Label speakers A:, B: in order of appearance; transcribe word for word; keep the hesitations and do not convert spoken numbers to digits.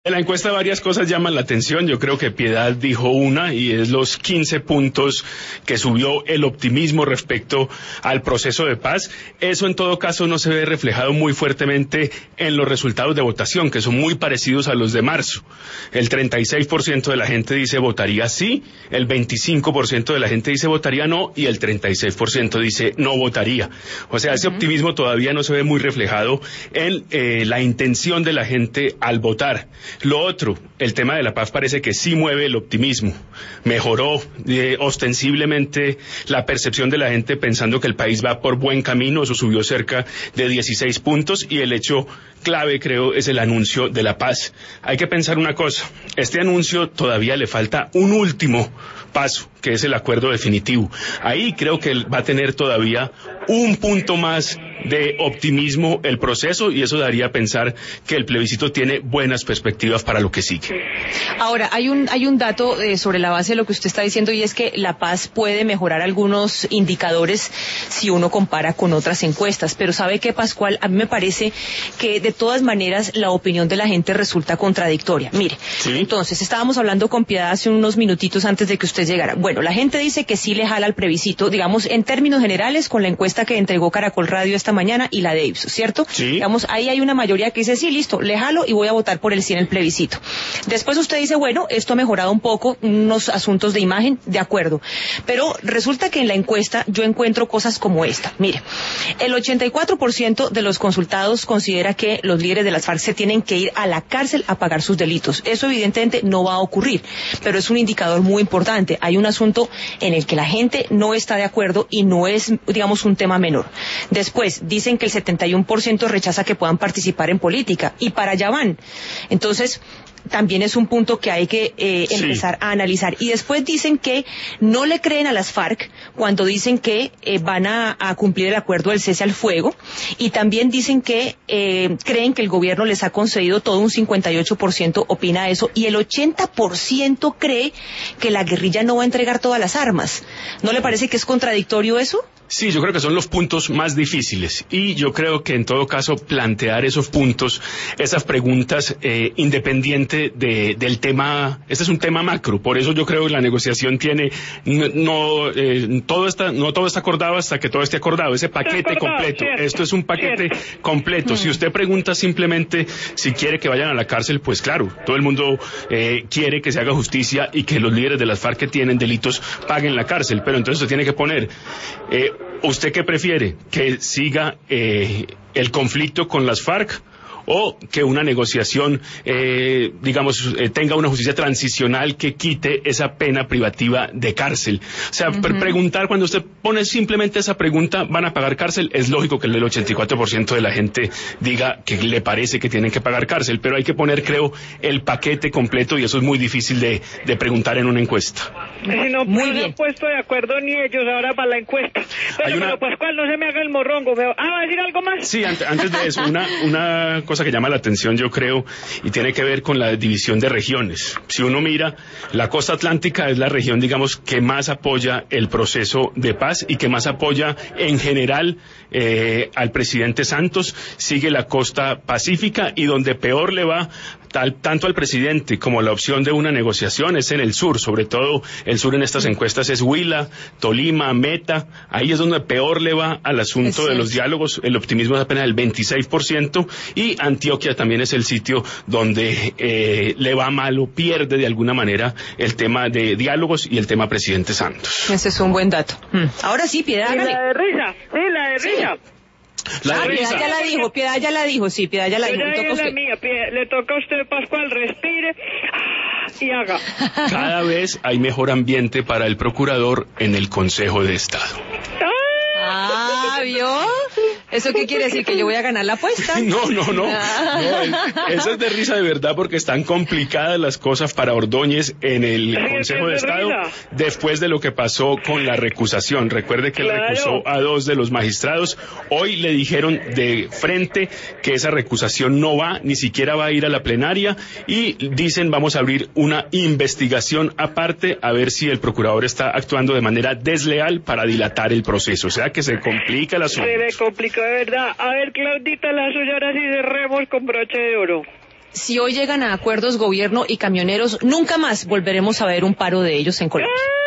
A: En la encuesta varias cosas llaman la atención. Yo creo que Piedad dijo una, y es los quince puntos que subió el optimismo respecto al proceso de paz. Eso en todo caso no se ve reflejado muy fuertemente en los resultados de votación, que son muy parecidos a los de marzo. El treinta y seis por ciento de la gente dice votaría sí, el veinticinco por ciento de la gente dice votaría no, y el treinta y seis por ciento dice no votaría. O sea, ese optimismo todavía no se ve muy reflejado en eh, la intención de la gente al votar. Lo otro, el tema de la paz parece que sí mueve el optimismo. Mejoró eh, ostensiblemente la percepción de la gente pensando que el país va por buen camino. Eso subió cerca de dieciséis puntos, y el hecho clave, creo, es el anuncio de la paz. Hay que pensar una cosa, este anuncio todavía le falta un último paso, que es el acuerdo definitivo. Ahí creo que va a tener todavía un punto más de optimismo el proceso, y eso daría a pensar que el plebiscito tiene buenas perspectivas para lo que sigue.
B: Ahora, hay un hay un dato eh, sobre la base de lo que usted está diciendo, y es que la paz puede mejorar algunos indicadores si uno compara con otras encuestas, pero ¿sabe qué, Pascual? A mí me parece que de todas maneras la opinión de la gente resulta contradictoria. Mire, ¿sí? Entonces, estábamos hablando con Piedad hace unos minutitos antes de que usted llegara. Bueno, la gente dice que sí le jala al plebiscito, digamos, en términos generales, con la encuesta que entregó Caracol Radio esta mañana y la de Ipsos, ¿cierto? Sí. Digamos, ahí hay una mayoría que dice, sí, listo, le jalo y voy a votar por el sí en el plebiscito. Después usted dice, bueno, esto ha mejorado un poco, unos asuntos de imagen, de acuerdo. Pero resulta que en la encuesta yo encuentro cosas como esta. Mire, el ochenta y cuatro por ciento de los consultados considera que los líderes de las FARC se tienen que ir a la cárcel a pagar sus delitos. Eso evidentemente no va a ocurrir, pero es un indicador muy importante. Hay un asunto en el que la gente no está de acuerdo y no es, digamos, un tema menor. Después, dicen que el setenta y uno por ciento rechaza que puedan participar en política, y para allá van. Entonces, también es un punto que hay que eh, empezar sí. a analizar. Y después dicen que no le creen a las FARC cuando dicen que eh, van a, a cumplir el acuerdo del cese al fuego, y también dicen que eh, creen que el gobierno les ha concedido todo. Un cincuenta y ocho por ciento opina eso, y el ochenta por ciento cree que la guerrilla no va a entregar todas las armas. ¿No le parece que es contradictorio eso?
A: Sí, yo creo que son los puntos más difíciles, y yo creo que en todo caso plantear esos puntos, esas preguntas, eh, independiente de, del tema, este es un tema macro, por eso yo creo que la negociación tiene, no, no, eh, todo está, no todo está acordado hasta que todo esté acordado, ese paquete acordado, completo, cierto, esto es un paquete cierto. completo. Hmm. Si usted pregunta simplemente si quiere que vayan a la cárcel, pues claro, todo el mundo eh, quiere que se haga justicia y que los líderes de las FARC que tienen delitos paguen la cárcel, pero entonces se tiene que poner, eh, ¿usted qué prefiere? ¿Que siga eh, el conflicto con las FARC o que una negociación, eh, digamos, eh, tenga una justicia transicional que quite esa pena privativa de cárcel? O sea, uh-huh. pre- preguntar, cuando usted pone simplemente esa pregunta, ¿van a pagar cárcel? Es lógico que el ochenta y cuatro por ciento de la gente diga que le parece que tienen que pagar cárcel, pero hay que poner, creo, el paquete completo, y eso es muy difícil de, de preguntar en una encuesta.
C: Si no, muy no bien. Se han puesto de acuerdo ni ellos ahora para la encuesta. Pero, una... pero Pascual, no se me haga el morrongo. Veo. Ah, ¿va a decir algo más?
A: Sí, antes, antes de eso, una, una cosa que llama la atención, yo creo, y tiene que ver con la división de regiones. Si uno mira, la costa atlántica es la región, digamos, que más apoya el proceso de paz y que más apoya en general eh, al presidente Santos. Sigue la costa pacífica, y donde peor le va Tal, tanto al presidente como la opción de una negociación es en el sur, sobre todo el sur en estas encuestas es Huila, Tolima, Meta. Ahí es donde peor le va al asunto es de los diálogos. El optimismo es apenas el veintiséis por ciento, y Antioquia también es el sitio donde eh, le va mal o pierde de alguna manera el tema de diálogos y el tema presidente Santos.
B: Ese es un buen dato. Hmm. Ahora sí, Piedad.
C: Sí, la de risa, sí, la de risa.
B: Sí. La ah, Piedad ya la dijo, Piedad ya la dijo, sí, Piedad ya la dijo.
C: Piedad es la mía, Piedad, le toca a usted, Pascual, respire y haga.
A: Cada vez hay mejor ambiente para el procurador en el Consejo de Estado.
B: Ah, ¿vio? ¿Eso qué quiere decir? ¿Que yo voy a ganar la apuesta?
A: No, no, no. no eso es de risa de verdad, porque están complicadas las cosas para Ordóñez en el Consejo de Estado después de lo que pasó con la recusación. Recuerde que claro. él recusó a dos de los magistrados. Hoy le dijeron de frente que esa recusación no va, ni siquiera va a ir a la plenaria, y dicen vamos a abrir una investigación aparte a ver si el procurador está actuando de manera desleal para dilatar el proceso. O sea que se complica el asunto.
C: Se le complicó de verdad. A ver, Claudita, la suya ahora sí cerremos con broche de oro.
B: si hoy llegan a acuerdos gobierno y camioneros, nunca más volveremos a ver un paro de ellos en Colombia.